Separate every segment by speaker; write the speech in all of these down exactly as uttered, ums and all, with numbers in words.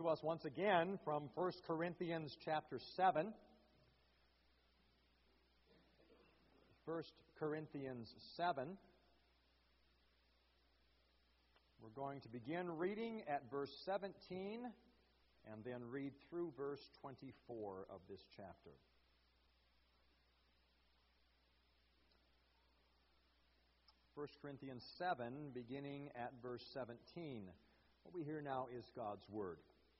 Speaker 1: to us once again from First Corinthians chapter seven. First Corinthians seven. We're going to begin reading at verse seventeen and then read through verse twenty-four of this chapter. First Corinthians seven, beginning at verse seventeen. What we hear now is God's Word.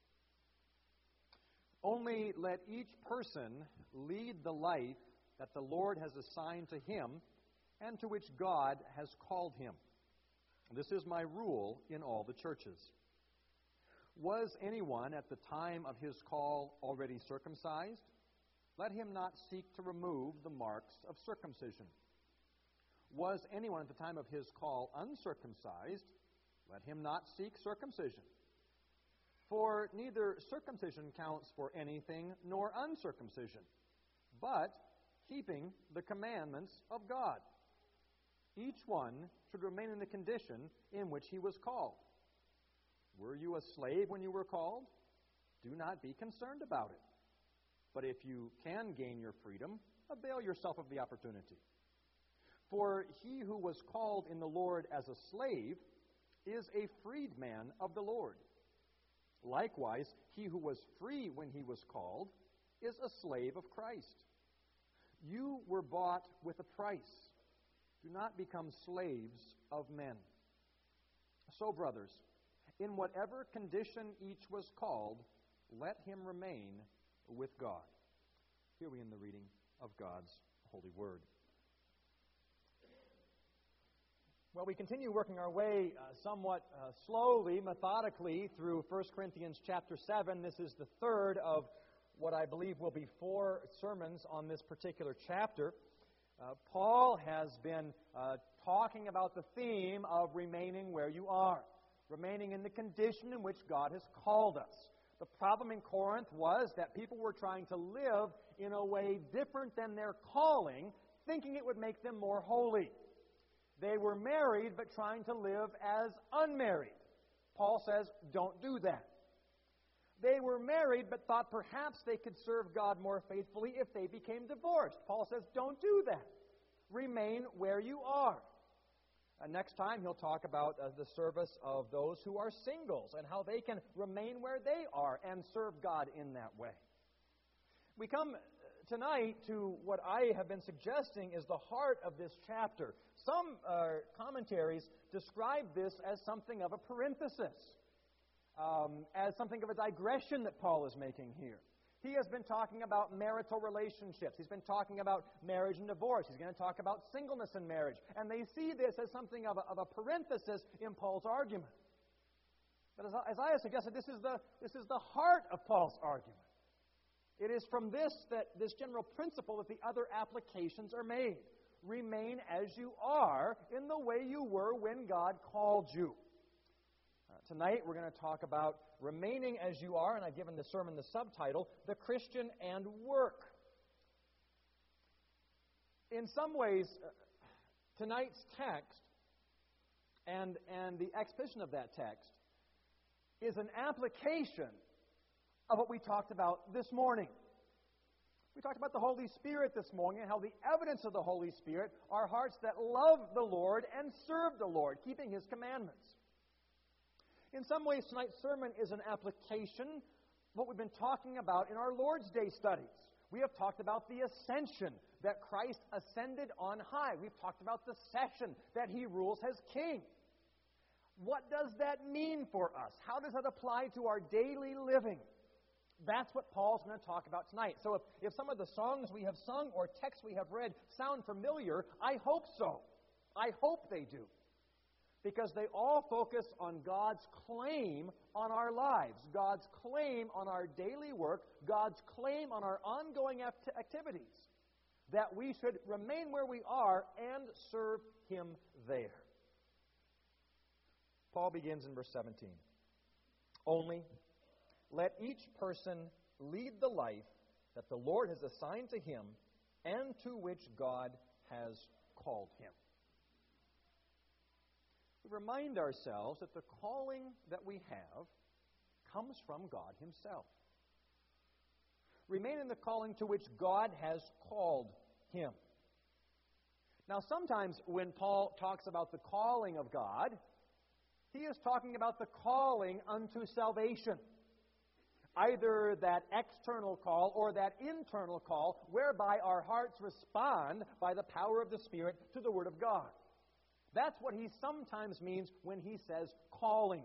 Speaker 1: Only let each person lead the life that the Lord has assigned to him and to which God has called him. This is my rule in all the churches. Was anyone at the time of his call already circumcised? Let him not seek to remove the marks of circumcision. Was anyone at the time of his call uncircumcised? Let him not seek circumcision. For neither circumcision counts for anything nor uncircumcision, but keeping the commandments of God. Each one should remain in the condition in which he was called. Were you a slave when you were called? Do not be concerned about it. But if you can gain your freedom, avail yourself of the opportunity. For he who was called in the Lord as a slave is a freedman of the Lord. Likewise, he who was free when he was called is a slave of Christ. You were bought with a price. Do not become slaves of men. So, brothers, in whatever condition each was called, let him remain with God. Here we end the reading of God's holy word. Well, we continue working our way uh, somewhat uh, slowly, methodically, through First Corinthians chapter seven. This is the third of what I believe will be four sermons on this particular chapter. Uh, Paul has been uh, talking about the theme of remaining where you are, remaining in the condition in which God has called us. The problem in Corinth was that people were trying to live in a way different than their calling, thinking it would make them more holy. They were married but trying to live as unmarried. Paul says, don't do that. They were married but thought perhaps they could serve God more faithfully if they became divorced. Paul says, don't do that. Remain where you are. Uh, next time he'll talk about uh, the service of those who are singles and how they can remain where they are and serve God in that way. We come tonight to what I have been suggesting is the heart of this chapter. Some uh, commentaries describe this as something of a parenthesis, um, as something of a digression that Paul is making here. He has been talking about marital relationships. He's been talking about marriage and divorce. He's going to talk about singleness and marriage. And they see this as something of a, of a parenthesis in Paul's argument. But as, as I have suggested, this is, the, this is the heart of Paul's argument. It is from this that this general principle that the other applications are made. Remain as you are in the way you were when God called you. Uh, tonight we're going to talk about remaining as you are, and I've given the sermon the subtitle, The Christian and Work. In some ways, uh, tonight's text and, and the exposition of that text is an application of what we talked about this morning. We talked about the Holy Spirit this morning and how the evidence of the Holy Spirit are hearts that love the Lord and serve the Lord, keeping His commandments. In some ways, tonight's sermon is an application of what we've been talking about in our Lord's Day studies. We have talked about the ascension, that Christ ascended on high. We've talked about the session, that He rules as King. What does that mean for us? How does that apply to our daily living? That's what Paul's going to talk about tonight. So if, if some of the songs we have sung or texts we have read sound familiar, I hope so. I hope they do. Because they all focus on God's claim on our lives, God's claim on our daily work, God's claim on our ongoing act- activities, that we should remain where we are and serve Him there. Paul begins in verse seventeen. Only let each person lead the life that the Lord has assigned to him and to which God has called him. We remind ourselves that the calling that we have comes from God himself. Remain in the calling to which God has called him. Now, sometimes when Paul talks about the calling of God, he is talking about the calling unto salvation. Either that external call or that internal call, whereby our hearts respond by the power of the Spirit to the Word of God. That's what he sometimes means when he says calling.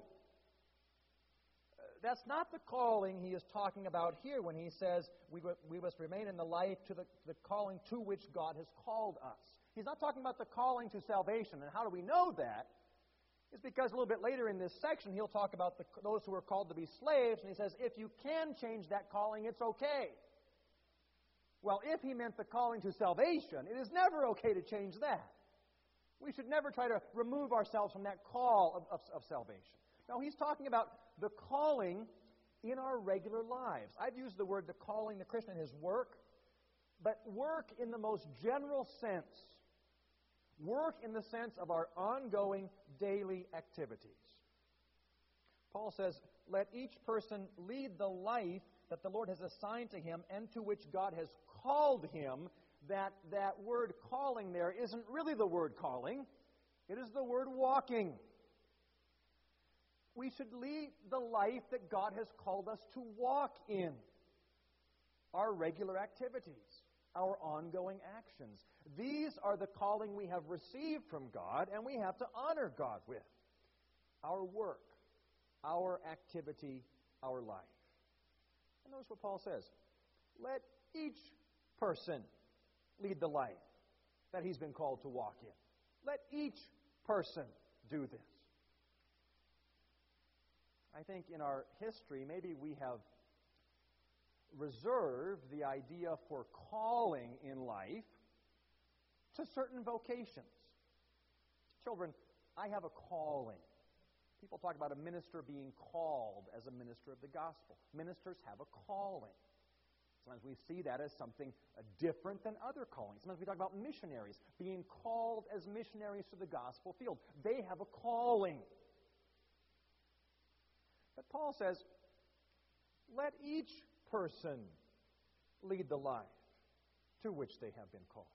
Speaker 1: That's not the calling he is talking about here when he says we, we must remain in the life to the, the calling to which God has called us. He's not talking about the calling to salvation. And how do we know that? It's because a little bit later in this section he'll talk about the, those who are called to be slaves, and he says if you can change that calling, it's okay. Well, if he meant the calling to salvation, it is never okay to change that. We should never try to remove ourselves from that call of, of, of salvation. No, he's talking about the calling in our regular lives. I've used the word the calling the Christian in his work, but work in the most general sense. Work in the sense of our ongoing daily activities. Paul says, let each person lead the life that the Lord has assigned to him and to which God has called him. That, that word calling there isn't really the word calling. It is the word walking. We should lead the life that God has called us to walk in. Our regular activities, our ongoing actions. These are the calling we have received from God, and we have to honor God with. Our work, our activity, our life. And notice what Paul says. Let each person lead the life that he's been called to walk in. Let each person do this. I think in our history, maybe we have reserved the idea for calling in life to certain vocations. Children, I have a calling. People talk about a minister being called as a minister of the gospel. Ministers have a calling. Sometimes we see that as something uh, different than other callings. Sometimes we talk about missionaries being called as missionaries to the gospel field. They have a calling. But Paul says, let each person lead the life to which they have been called.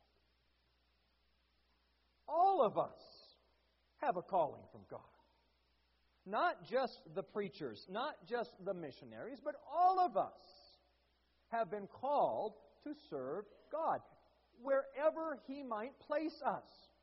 Speaker 1: All of us have a calling from God. Not just the preachers, not just the missionaries, but all of us have been called to serve God, wherever He might place us.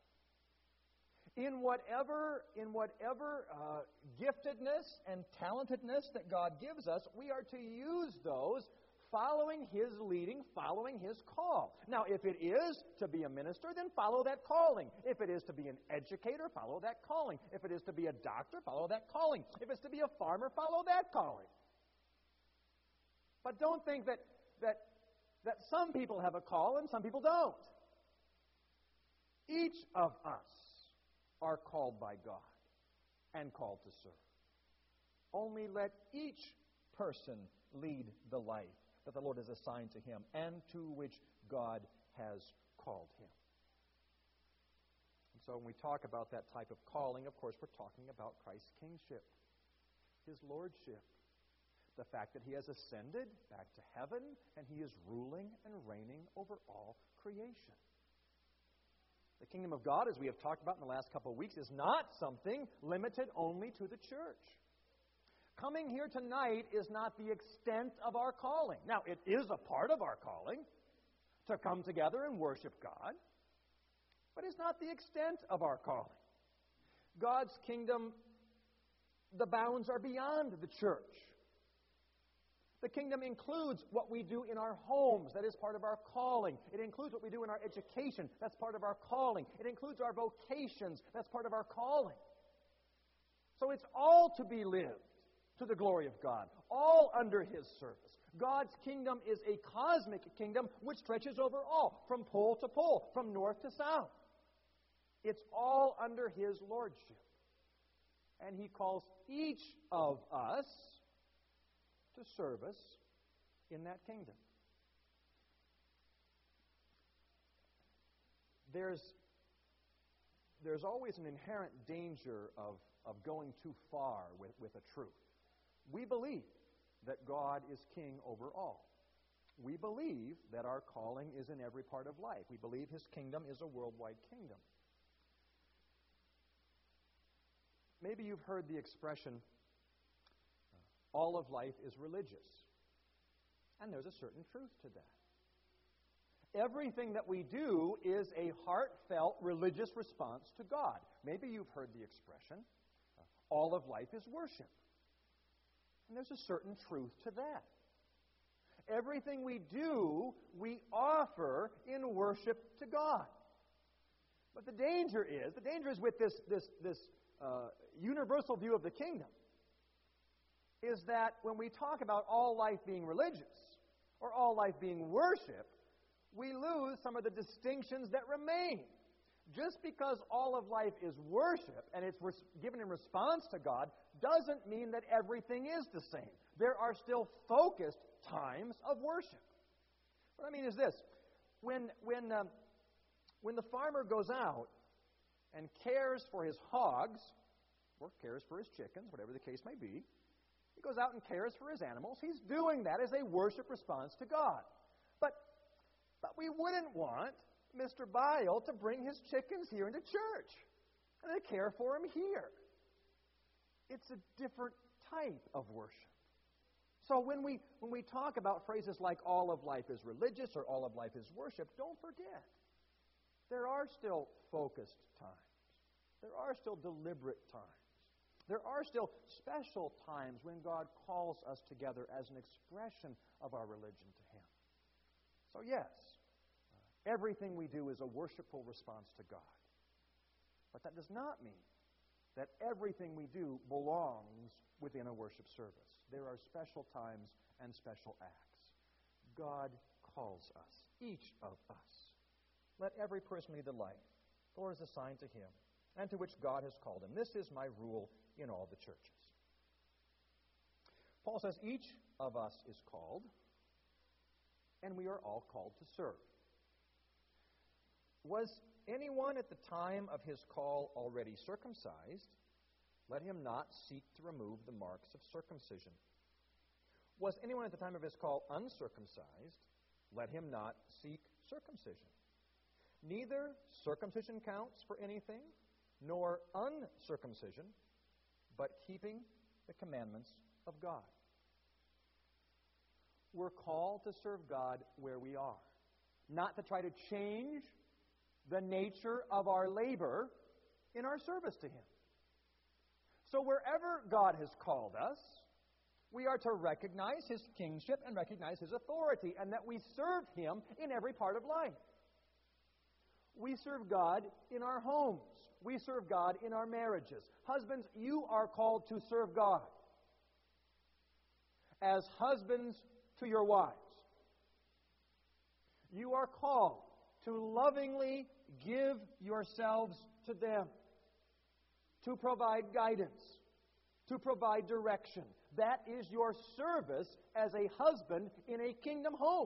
Speaker 1: In whatever, in whatever uh, giftedness and talentedness that God gives us, we are to use those following His leading, following His call. Now, if it is to be a minister, then follow that calling. If it is to be an educator, follow that calling. If it is to be a doctor, follow that calling. If it's to be a farmer, follow that calling. But don't think that that that some people have a call and some people don't. Each of us are called by God and called to serve. Only let each person lead the life that the Lord has assigned to him and to which God has called him. And so when we talk about that type of calling, of course, we're talking about Christ's kingship, His lordship, the fact that He has ascended back to heaven and He is ruling and reigning over all creation. The kingdom of God, as we have talked about in the last couple of weeks, is not something limited only to the church. Coming here tonight is not the extent of our calling. Now, it is a part of our calling to come together and worship God, but it's not the extent of our calling. God's kingdom, the bounds are beyond the church. The kingdom includes what we do in our homes. That is part of our calling. It includes what we do in our education. That's part of our calling. It includes our vocations. That's part of our calling. So it's all to be lived to the glory of God, all under His service. God's kingdom is a cosmic kingdom which stretches over all, from pole to pole, from north to south. It's all under His lordship. And He calls each of us to service in that kingdom. There's, there's always an inherent danger of, of going too far with, with a truth. We believe that God is king over all. We believe that our calling is in every part of life. We believe His kingdom is a worldwide kingdom. Maybe you've heard the expression, all of life is religious. And there's a certain truth to that. Everything that we do is a heartfelt religious response to God. Maybe you've heard the expression, all of life is worship. And there's a certain truth to that. Everything we do, we offer in worship to God. But the danger is, the danger is with this, this, this uh, universal view of the kingdom, is that when we talk about all life being religious, or all life being worship, we lose some of the distinctions that remain. Just because all of life is worship, and it's res- given in response to God, doesn't mean that everything is the same. There are still focused times of worship. What I mean is this. When, when, um, when the farmer goes out and cares for his hogs, or cares for his chickens, whatever the case may be, he goes out and cares for his animals. He's doing that as a worship response to God. But, but we wouldn't want Mister Bile to bring his chickens here into church and to care for him here. It's a different type of worship. So when we when we talk about phrases like all of life is religious or all of life is worship, don't forget, there are still focused times. There are still deliberate times. There are still special times when God calls us together as an expression of our religion to Him. So yes, everything we do is a worshipful response to God. But that does not mean that everything we do belongs within a worship service. There are special times and special acts. God calls us, each of us. Let every person lead the life the Lord has assigned to him and to which God has called him. This is my rule in all the churches. Paul says each of us is called, and we are all called to serve. Was anyone at the time of his call already circumcised? Let him not seek to remove the marks of circumcision. Was anyone at the time of his call uncircumcised? Let him not seek circumcision. Neither circumcision counts for anything, nor uncircumcision, but keeping the commandments of God. We're called to serve God where we are, not to try to change the nature of our labor in our service to Him. So wherever God has called us, we are to recognize His kingship and recognize His authority, and that we serve Him in every part of life. We serve God in our homes. We serve God in our marriages. Husbands, you are called to serve God as husbands to your wives. You are called to lovingly give yourselves to them, to provide guidance, to provide direction. That is your service as a husband in a kingdom home.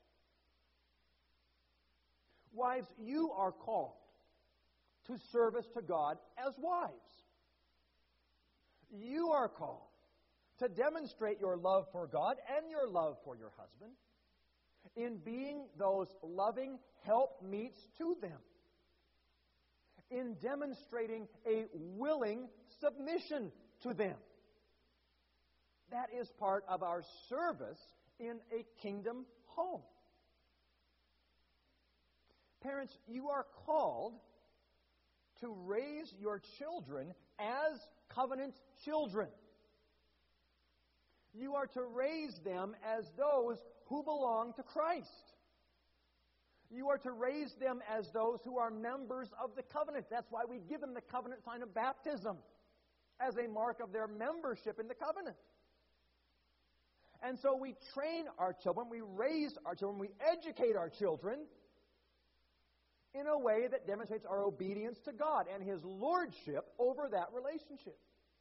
Speaker 1: Wives, you are called to service to God as wives. You are called to demonstrate your love for God and your love for your husband in being those loving helpmeets to them, in demonstrating a willing submission to them. That is part of our service in a kingdom home. Parents, you are called to raise your children as covenant children. You are to raise them as those who belong to Christ. You are to raise them as those who are members of the covenant. That's why we give them the covenant sign of baptism as a mark of their membership in the covenant. And so we train our children, we raise our children, we educate our children in a way that demonstrates our obedience to God and His lordship over that relationship.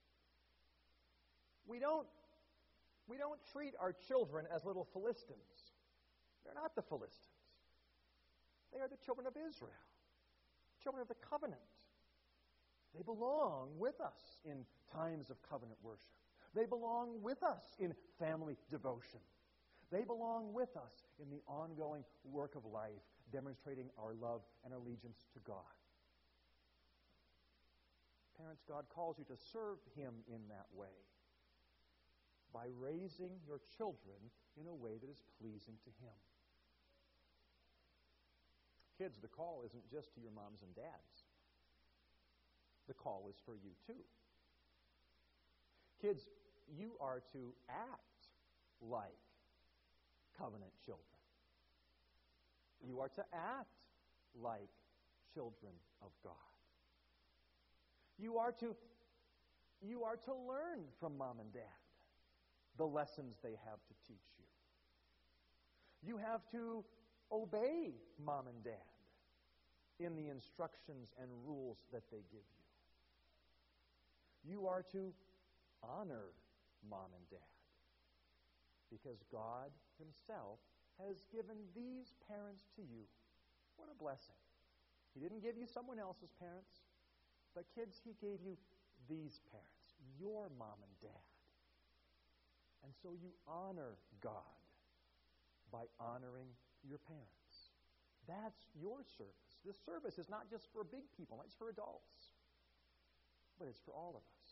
Speaker 1: We don't, we don't treat our children as little Philistines. They're not the Philistines. They are the children of Israel, children of the covenant. They belong with us in times of covenant worship. They belong with us in family devotion. They belong with us in the ongoing work of life, demonstrating our love and allegiance to God. Parents, God calls you to serve Him in that way by raising your children in a way that is pleasing to Him. Kids, the call isn't just to your moms and dads. The call is for you too. Kids, you are to act like covenant children. You are to act like children of God. You are to, you are to learn from mom and dad the lessons they have to teach you. You have to obey mom and dad in the instructions and rules that they give you. You are to honor mom and dad because God Himself has given these parents to you. What a blessing. He didn't give you someone else's parents, but kids, He gave you these parents, your mom and dad. And so you honor God by honoring your parents. That's your service. This service is not just for big people, it's for adults. But it's for all of us.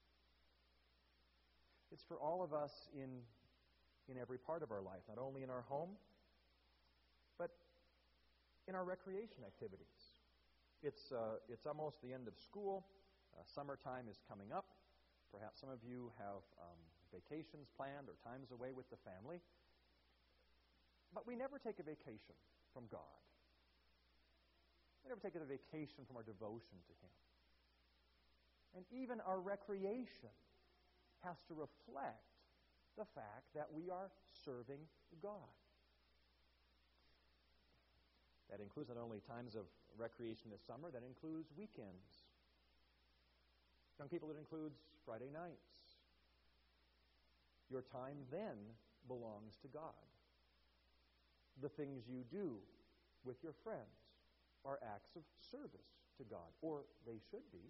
Speaker 1: It's for all of us in, in every part of our life, not only in our home, but in our recreation activities. It's, uh, it's almost the end of school. Uh, summertime is coming up. Perhaps some of you have um, vacations planned or times away with the family. But we never take a vacation from God. We never take a vacation from our devotion to Him. And even our recreation has to reflect the fact that we are serving God. That includes not only times of recreation this summer, that includes weekends. Young people, it includes Friday nights. Your time then belongs to God. The things you do with your friends are acts of service to God, or they should be.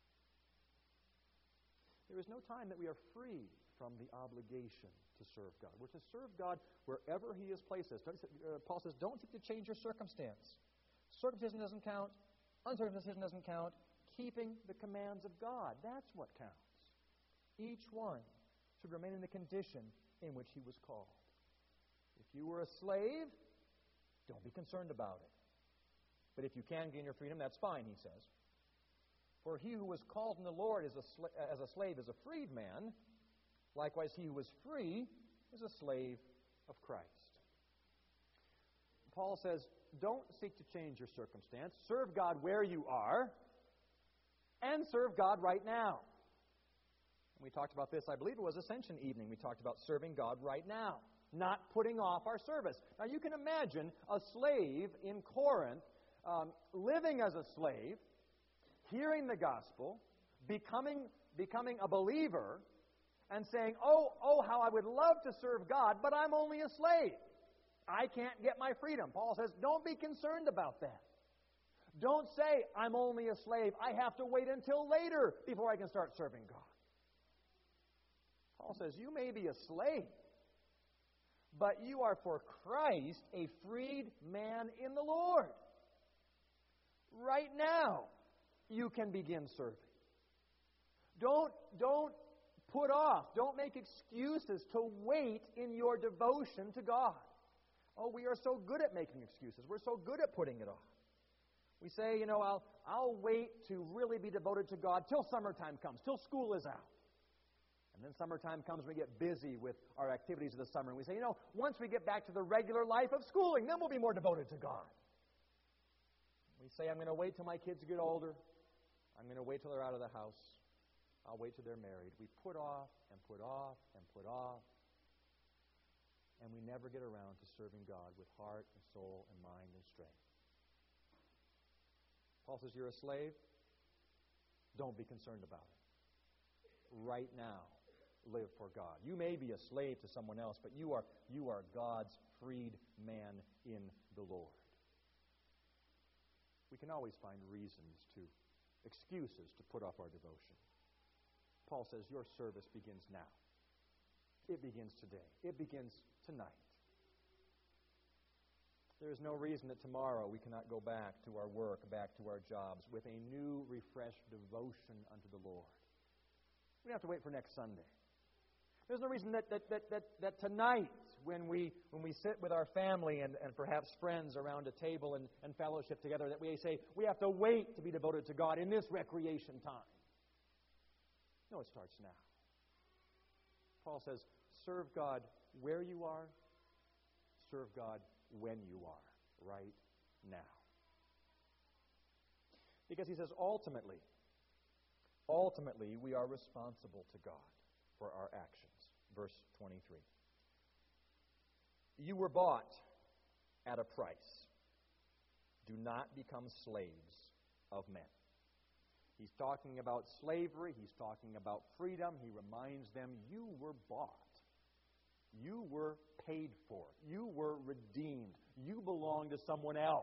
Speaker 1: There is no time that we are free from the obligation to serve God. We're to serve God wherever He has placed us. Paul says, don't seek to change your circumstance. Circumcision doesn't count. Uncircumcision doesn't count. Keeping the commands of God, that's what counts. Each one should remain in the condition in which he was called. If you were a slave, don't be concerned about it. But if you can gain your freedom, that's fine, he says. For he who was called in the Lord as a, sl- as a slave is a freed man. Likewise, he who was free is a slave of Christ. Paul says, don't seek to change your circumstance. Serve God where you are, and serve God right now. And we talked about this, I believe it was Ascension evening. We talked about serving God right now, not putting off our service. Now, you can imagine a slave in Corinth um, living as a slave, hearing the gospel, becoming, becoming a believer, and saying, oh, oh, how I would love to serve God, but I'm only a slave. I can't get my freedom. Paul says, don't be concerned about that. Don't say, I'm only a slave. I have to wait until later before I can start serving God. Paul says, you may be a slave, but you are for Christ a freed man in the Lord. Right now, you can begin serving. Don't, don't put off, don't make excuses to wait in your devotion to God. Oh, we are so good at making excuses. We're so good at putting it off. We say, you know, I'll, I'll wait to really be devoted to God till summertime comes, till school is out. And then summertime comes, we get busy with our activities of the summer. And we say, you know, once we get back to the regular life of schooling, then we'll be more devoted to God. We say, I'm going to wait till my kids get older. I'm going to wait till they're out of the house. I'll wait till they're married. We put off and put off and put off. And we never get around to serving God with heart and soul and mind and strength. Paul says, you're a slave? Don't be concerned about it. Right now, live for God. You may be a slave to someone else, but you are, you are God's freed man in the Lord. We can always find reasons to, excuses to put off our devotion. Paul says your service begins now. It begins today. It begins tonight. There is no reason that tomorrow we cannot go back to our work, back to our jobs, with a new, refreshed devotion unto the Lord. We don't have to wait for next Sunday. There's no reason that, that, that, that, that tonight, when we when we sit with our family and, and perhaps friends around a table and, and fellowship together, that we say we have to wait to be devoted to God in this recreation time. No, it starts now. Paul says, serve God where you are, serve God when you are, right now. Because he says, ultimately, ultimately, we are responsible to God for our actions. Verse twenty-three. You were bought at a price. Do not become slaves of men. He's talking about slavery. He's talking about freedom. He reminds them, you were bought. You were paid for. You were redeemed. You belong to someone else.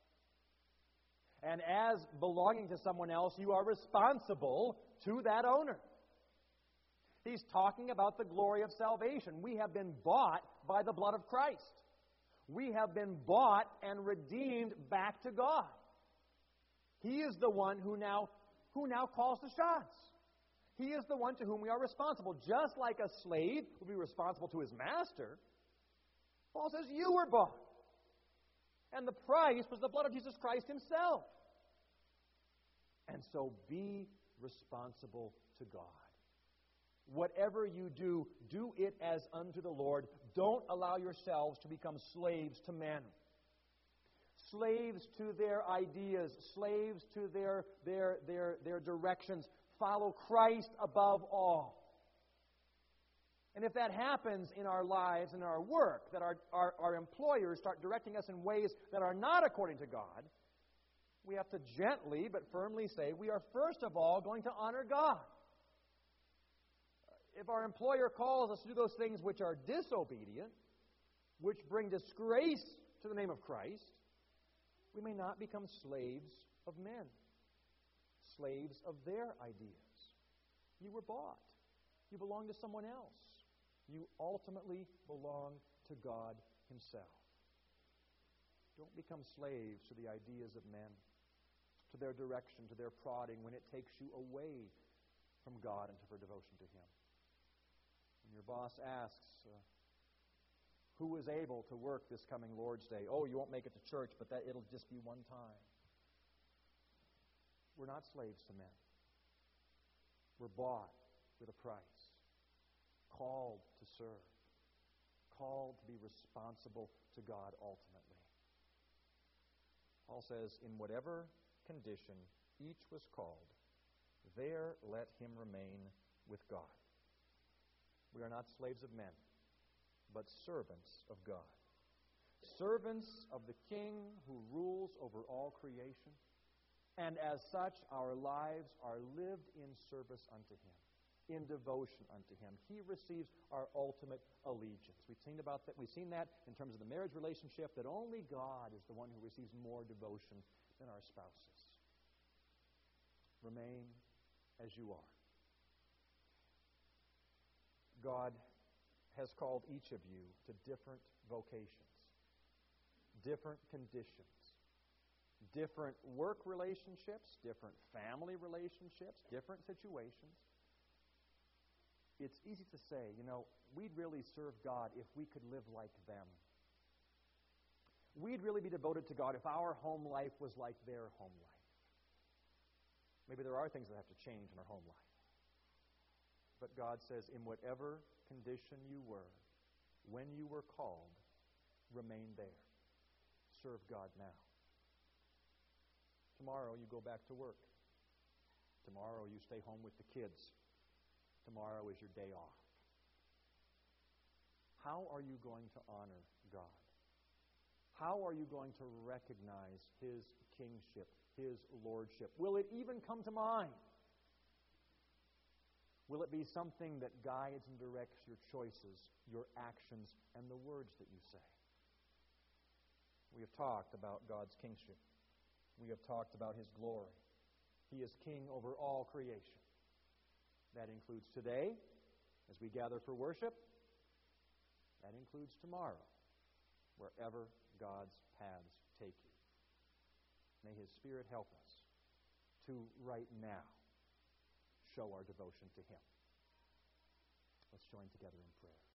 Speaker 1: And as belonging to someone else, you are responsible to that owner. He's talking about the glory of salvation. We have been bought by the blood of Christ. We have been bought and redeemed back to God. He is the one who now, who now calls the shots. He is the one to whom we are responsible. Just like a slave would be responsible to his master, Paul says, you were bought. And the price was the blood of Jesus Christ himself. And so be responsible to God. Whatever you do, do it as unto the Lord. Don't allow yourselves to become slaves to men. Slaves to their ideas, slaves to their, their, their, their directions. Follow Christ above all. And if that happens in our lives and our work, that our, our, our employers start directing us in ways that are not according to God, we have to gently but firmly say, we are first of all going to honor God. If our employer calls us to do those things which are disobedient, which bring disgrace to the name of Christ, we may not become slaves of men, slaves of their ideas. You were bought. You belong to someone else. You ultimately belong to God himself. Don't become slaves to the ideas of men, to their direction, to their prodding, when it takes you away from God and for devotion to him. When your boss asks, uh, who is able to work this coming Lord's Day? Oh, you won't make it to church, but that it'll just be one time. We're not slaves to men. We're bought with a price. Called to serve. Called to be responsible to God ultimately. Paul says, in whatever condition each was called, there let him remain with God. We are not slaves of men, but servants of God. Servants of the King who rules over all creation. And as such, our lives are lived in service unto him, in devotion unto him. He receives our ultimate allegiance. We've seen about that. We've seen that in terms of the marriage relationship, that only God is the one who receives more devotion than our spouses. Remain as you are. God has called each of you to different vocations, different conditions, different work relationships, different family relationships, different situations. It's easy to say, you know, we'd really serve God if we could live like them. We'd really be devoted to God if our home life was like their home life. Maybe there are things that have to change in our home life. But God says, in whatever condition you were, when you were called, remain there. Serve God now. Tomorrow you go back to work. Tomorrow you stay home with the kids. Tomorrow is your day off. How are you going to honor God? How are you going to recognize his kingship, his lordship? Will it even come to mind? Will it be something that guides and directs your choices, your actions, and the words that you say? We have talked about God's kingship. We have talked about his glory. He is king over all creation. That includes today, as we gather for worship. That includes tomorrow, wherever God's paths take you. May His Spirit help us to, right now, show our devotion to Him. Let's join together in prayer.